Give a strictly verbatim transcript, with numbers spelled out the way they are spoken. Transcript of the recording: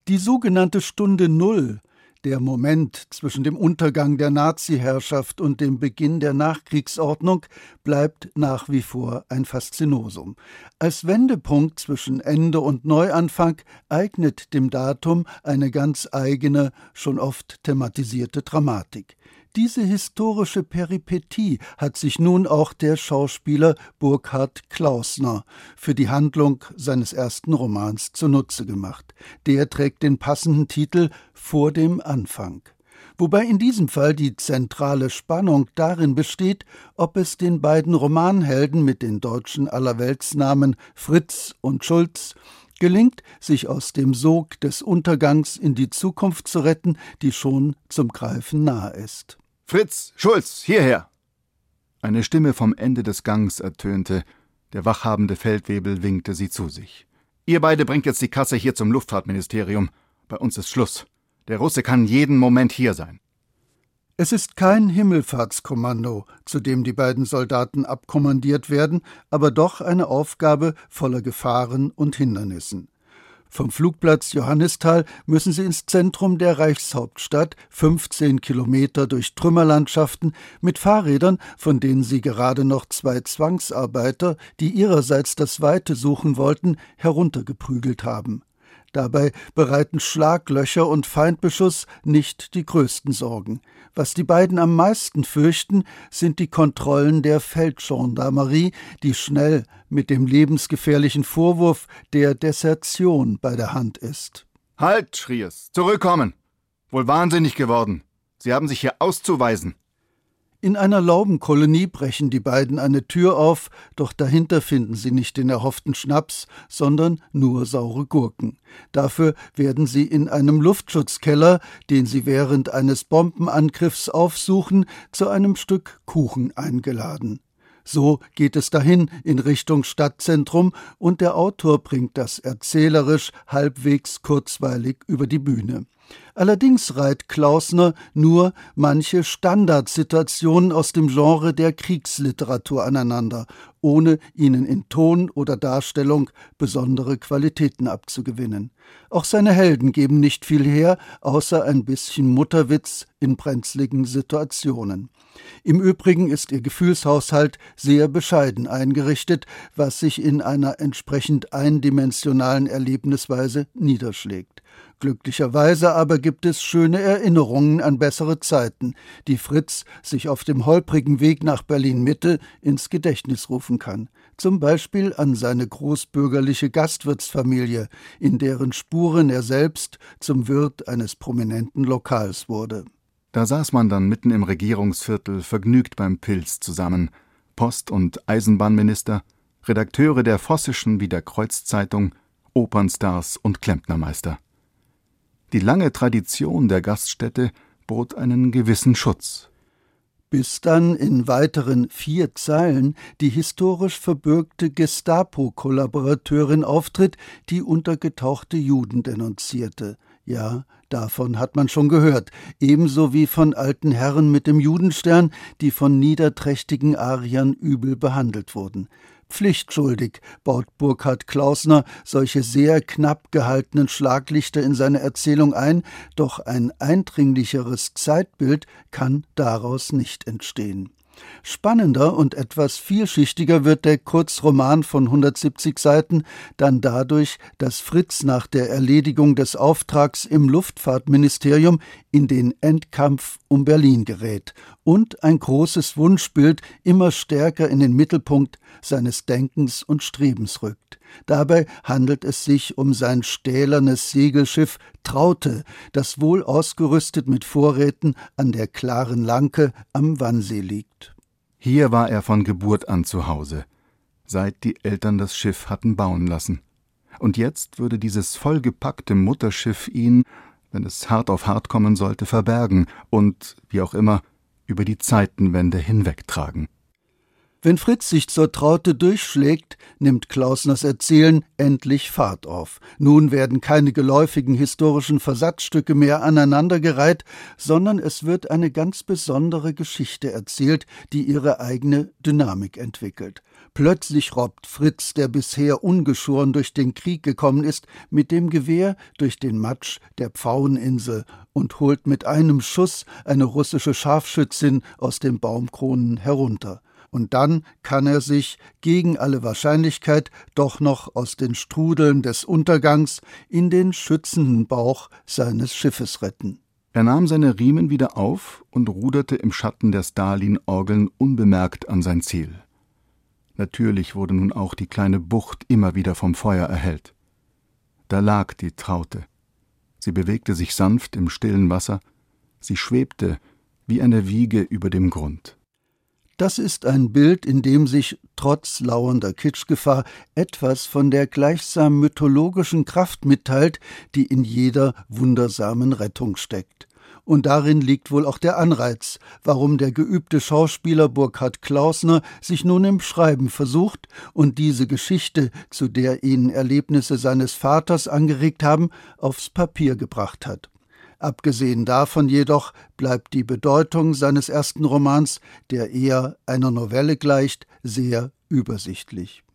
Die sogenannte Stunde Null, der Moment zwischen dem Untergang der Nazi-Herrschaft und dem Beginn der Nachkriegsordnung, bleibt nach wie vor ein Faszinosum. Als Wendepunkt zwischen Ende und Neuanfang eignet dem Datum eine ganz eigene, schon oft thematisierte Dramatik. Diese historische Peripetie hat sich nun auch der Schauspieler Burkhard Klausner für die Handlung seines ersten Romans zunutze gemacht. Der trägt den passenden Titel »Vor dem Anfang«. Wobei in diesem Fall die zentrale Spannung darin besteht, ob es den beiden Romanhelden mit den deutschen Allerweltsnamen Fritz und Schulz gelingt, sich aus dem Sog des Untergangs in die Zukunft zu retten, die schon zum Greifen nahe ist. »Fritz, Schulz, hierher!« Eine Stimme vom Ende des Gangs ertönte. Der wachhabende Feldwebel winkte sie zu sich. »Ihr beide bringt jetzt die Kasse hier zum Luftfahrtministerium. Bei uns ist Schluss. Der Russe kann jeden Moment hier sein.« Es ist kein Himmelfahrtskommando, zu dem die beiden Soldaten abkommandiert werden, aber doch eine Aufgabe voller Gefahren und Hindernissen. Vom Flugplatz Johannisthal müssen sie ins Zentrum der Reichshauptstadt, fünfzehn Kilometer durch Trümmerlandschaften, mit Fahrrädern, von denen sie gerade noch zwei Zwangsarbeiter, die ihrerseits das Weite suchen wollten, heruntergeprügelt haben. Dabei bereiten Schlaglöcher und Feindbeschuss nicht die größten Sorgen. Was die beiden am meisten fürchten, sind die Kontrollen der Feldgendarmerie, die schnell mit dem lebensgefährlichen Vorwurf der Desertion bei der Hand ist. »Halt«, schrie es, »zurückkommen! Wohl wahnsinnig geworden. Sie haben sich hier auszuweisen.« In einer Laubenkolonie brechen die beiden eine Tür auf, doch dahinter finden sie nicht den erhofften Schnaps, sondern nur saure Gurken. Dafür werden sie in einem Luftschutzkeller, den sie während eines Bombenangriffs aufsuchen, zu einem Stück Kuchen eingeladen. So geht es dahin in Richtung Stadtzentrum und der Autor bringt das erzählerisch halbwegs kurzweilig über die Bühne. Allerdings reiht Klausner nur manche Standardsituationen aus dem Genre der Kriegsliteratur aneinander, ohne ihnen in Ton oder Darstellung besondere Qualitäten abzugewinnen. Auch seine Helden geben nicht viel her, außer ein bisschen Mutterwitz in brenzligen Situationen. Im Übrigen ist ihr Gefühlshaushalt sehr bescheiden eingerichtet, was sich in einer entsprechend eindimensionalen Erlebnisweise niederschlägt. Glücklicherweise aber gibt es schöne Erinnerungen an bessere Zeiten, die Fritz sich auf dem holprigen Weg nach Berlin-Mitte ins Gedächtnis rufen kann. Zum Beispiel an seine großbürgerliche Gastwirtsfamilie, in deren Spuren er selbst zum Wirt eines prominenten Lokals wurde. Da saß man dann mitten im Regierungsviertel vergnügt beim Pilz zusammen. Post- und Eisenbahnminister, Redakteure der Vossischen wie der Kreuzzeitung, Opernstars und Klempnermeister. Die lange Tradition der Gaststätte bot einen gewissen Schutz. Bis dann in weiteren vier Zeilen die historisch verbürgte Gestapo-Kollaborateurin auftritt, die untergetauchte Juden denunzierte. Ja, davon hat man schon gehört, ebenso wie von alten Herren mit dem Judenstern, die von niederträchtigen Ariern übel behandelt wurden. Pflichtschuldig baut Burkhard Klausner solche sehr knapp gehaltenen Schlaglichter in seine Erzählung ein, doch ein eindringlicheres Zeitbild kann daraus nicht entstehen. Spannender und etwas vielschichtiger wird der Kurzroman von hundertsiebzig Seiten dann dadurch, dass Fritz nach der Erledigung des Auftrags im Luftfahrtministerium in den Endkampf um Berlin gerät und ein großes Wunschbild immer stärker in den Mittelpunkt seines Denkens und Strebens rückt. Dabei handelt es sich um sein stählernes Segelschiff Traute, das wohl ausgerüstet mit Vorräten an der klaren Lanke am Wannsee liegt. Hier war er von Geburt an zu Hause, seit die Eltern das Schiff hatten bauen lassen. Und jetzt würde dieses vollgepackte Mutterschiff ihn, wenn es hart auf hart kommen sollte, verbergen und, wie auch immer, über die Zeitenwende hinwegtragen. Wenn Fritz sich zur Traute durchschlägt, nimmt Klausners Erzählen endlich Fahrt auf. Nun werden keine geläufigen historischen Versatzstücke mehr aneinandergereiht, sondern es wird eine ganz besondere Geschichte erzählt, die ihre eigene Dynamik entwickelt. Plötzlich robbt Fritz, der bisher ungeschoren durch den Krieg gekommen ist, mit dem Gewehr durch den Matsch der Pfaueninsel und holt mit einem Schuss eine russische Scharfschützin aus den Baumkronen herunter. Und dann kann er sich, gegen alle Wahrscheinlichkeit, doch noch aus den Strudeln des Untergangs in den schützenden Bauch seines Schiffes retten. Er nahm seine Riemen wieder auf und ruderte im Schatten der Stalin-Orgeln unbemerkt an sein Ziel. Natürlich wurde nun auch die kleine Bucht immer wieder vom Feuer erhellt. Da lag die Traute. Sie bewegte sich sanft im stillen Wasser. Sie schwebte wie eine Wiege über dem Grund. Das ist ein Bild, in dem sich, trotz lauernder Kitschgefahr, etwas von der gleichsam mythologischen Kraft mitteilt, die in jeder wundersamen Rettung steckt. Und darin liegt wohl auch der Anreiz, warum der geübte Schauspieler Burkhard Klausner sich nun im Schreiben versucht und diese Geschichte, zu der ihn Erlebnisse seines Vaters angeregt haben, aufs Papier gebracht hat. Abgesehen davon jedoch bleibt die Bedeutung seines ersten Romans, der eher einer Novelle gleicht, sehr übersichtlich.